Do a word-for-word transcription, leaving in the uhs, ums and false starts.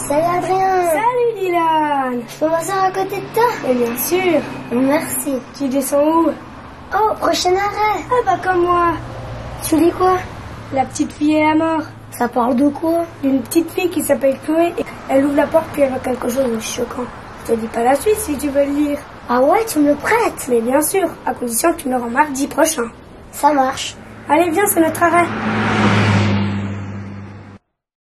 Salut Adrien. Salut Dylan. Je peux m'asseoir à côté de toi? Et bien sûr. Merci. Tu descends où? Oh, prochain arrêt. Ah bah comme moi. Tu dis quoi? La petite fille et la mort. Ça parle de quoi? D'une petite fille qui s'appelle Chloé. Elle ouvre la porte puis elle voit quelque chose de choquant. Je te dis pas la suite si tu veux le lire. Ah ouais, tu me le prêtes? Mais bien sûr, à condition que tu me le rends mardi prochain. Ça marche. Allez, viens, c'est notre arrêt.